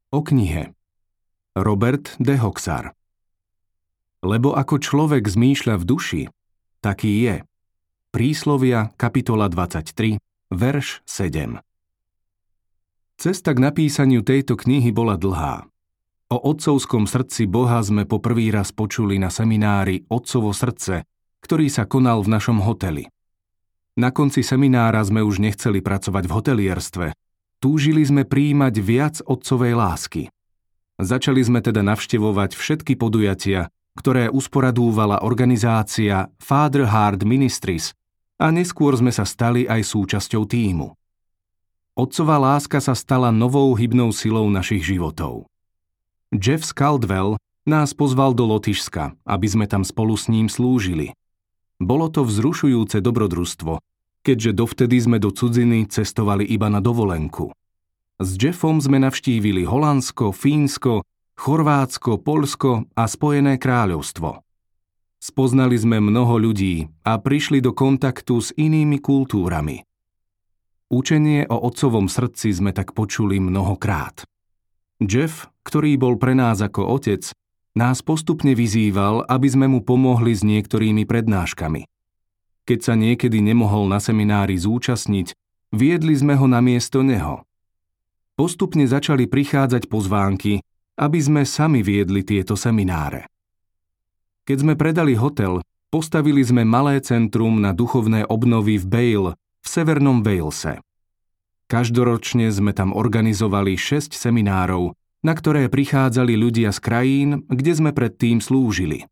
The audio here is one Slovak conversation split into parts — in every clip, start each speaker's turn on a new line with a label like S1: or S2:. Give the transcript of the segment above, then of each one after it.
S1: O knihe. Robert de Hoxar. Lebo ako človek zmýšľa v duši, taký je. Príslovia, kapitola 23, verš 7. Cesta k napísaniu tejto knihy bola dlhá. O otcovskom srdci Boha sme po prvý raz počuli na seminári Otcovo srdce, ktorý sa konal v našom hoteli. Na konci seminára sme už nechceli pracovať v hotelierstve. Túžili sme prijímať viac otcovej lásky. Začali sme teda navštevovať všetky podujatia, ktoré usporadúvala organizácia Father Heart Ministries, a neskôr sme sa stali aj súčasťou tímu. Otcová láska sa stala novou hybnou silou našich životov. Jeff Caldwell nás pozval do Lotyšska, aby sme tam spolu s ním slúžili. Bolo to vzrušujúce dobrodružstvo, keďže dovtedy sme do cudziny cestovali iba na dovolenku. S Jeffom sme navštívili Holandsko, Fínsko, Chorvátsko, Poľsko a Spojené kráľovstvo. Spoznali sme mnoho ľudí a prišli do kontaktu s inými kultúrami. Učenie o otcovom srdci sme tak počuli mnohokrát. Jeff, ktorý bol pre nás ako otec, nás postupne vyzýval, aby sme mu pomohli s niektorými prednáškami. Keď sa niekedy nemohol na seminári zúčastniť, viedli sme ho namiesto neho. Postupne začali prichádzať pozvánky, aby sme sami viedli tieto semináre. Keď sme predali hotel, postavili sme malé centrum na duchovné obnovy v Bale, v severnom Walese. Každoročne sme tam organizovali 6 seminárov, na ktoré prichádzali ľudia z krajín, kde sme predtým slúžili.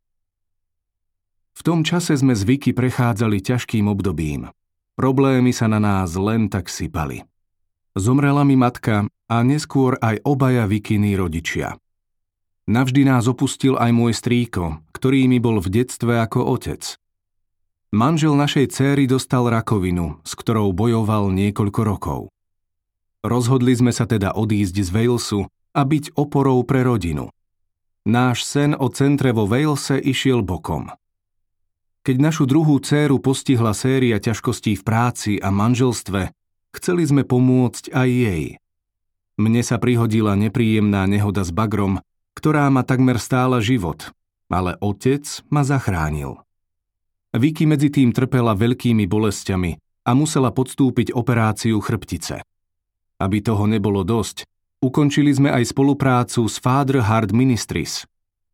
S1: V tom čase sme zvyky prechádzali ťažkým obdobím. Problémy sa na nás len tak sypali. Zomrela mi matka a neskôr aj obaja Vikiny rodičia. Navždy nás opustil aj môj strýko, ktorý mi bol v detstve ako otec. Manžel našej céry dostal rakovinu, s ktorou bojoval niekoľko rokov. Rozhodli sme sa teda odísť z Walesu a byť oporou pre rodinu. Náš sen o centre vo Walese išiel bokom. Keď našu druhú dcéru postihla séria ťažkostí v práci a manželstve, chceli sme pomôcť aj jej. Mne sa prihodila nepríjemná nehoda s bagrom, ktorá ma takmer stála život, ale otec ma zachránil. Vicky medzi tým trpela veľkými bolestiami a musela podstúpiť operáciu chrbtice. Aby toho nebolo dosť, ukončili sme aj spoluprácu s Father Heart Ministries.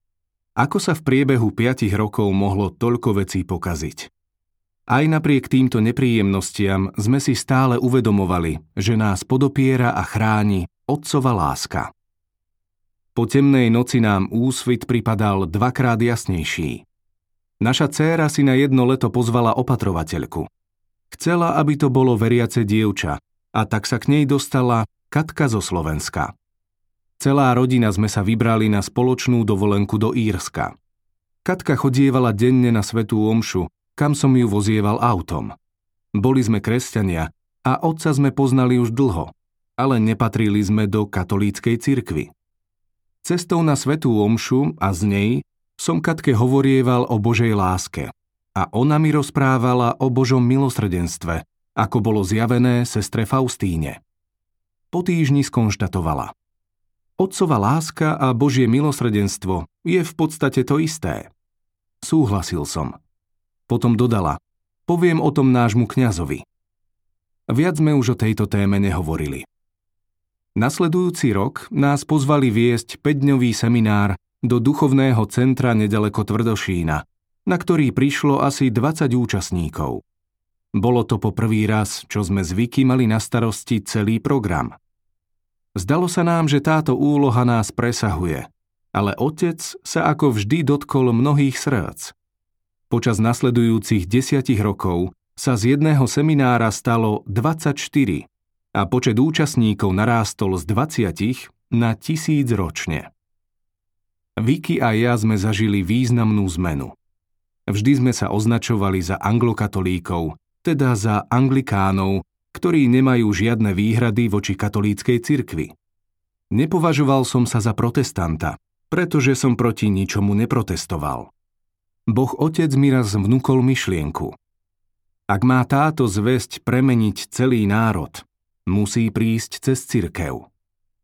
S1: Ako sa v priebehu 5 rokov mohlo toľko vecí pokaziť? Aj napriek týmto nepríjemnostiam sme si stále uvedomovali, že nás podopiera a chráni otcova láska. Po temnej noci nám úsvit pripadal 2-krát jasnejší. Naša dcéra si na jedno leto pozvala opatrovateľku. Chcela, aby to bolo veriace dievča, a tak sa k nej dostala Katka zo Slovenska. Celá rodina sme sa vybrali na spoločnú dovolenku do Írska. Katka chodievala denne na svätú omšu, kam som ju vozieval autom. Boli sme kresťania a otca sme poznali už dlho, ale nepatrili sme do katolíckej cirkvi. Cestou na svätú omšu a z nej som Katke hovorieval o Božej láske a ona mi rozprávala o Božom milosrdenstve, ako bolo zjavené sestre Faustíne. Po týždni skonštatovala: Otcova láska a Božie milosrdenstvo je v podstate to isté. Súhlasil som. Potom dodala: poviem o tom nášmu kňazovi. Viac sme už o tejto téme nehovorili. Nasledujúci rok nás pozvali viesť 5-dňový seminár do duchovného centra nedaleko Tvrdošína, na ktorý prišlo asi 20 účastníkov. Bolo to po prvý raz, čo sme z Vicky mali na starosti celý program. Zdalo sa nám, že táto úloha nás presahuje, ale otec sa ako vždy dotkol mnohých srdc. Počas nasledujúcich 10 rokov sa z jedného seminára stalo 24 a počet účastníkov narástol z 20 na 1000 ročne. Vicky a ja sme zažili významnú zmenu. Vždy sme sa označovali za anglokatolíkov, teda za anglikánov, ktorí nemajú žiadne výhrady voči katolíckej cirkvi. Nepovažoval som sa za protestanta, pretože som proti ničomu neprotestoval. Boh Otec mi raz vnúkol myšlienku. Ak má táto zvesť premeniť celý národ, musí prísť cez cirkev.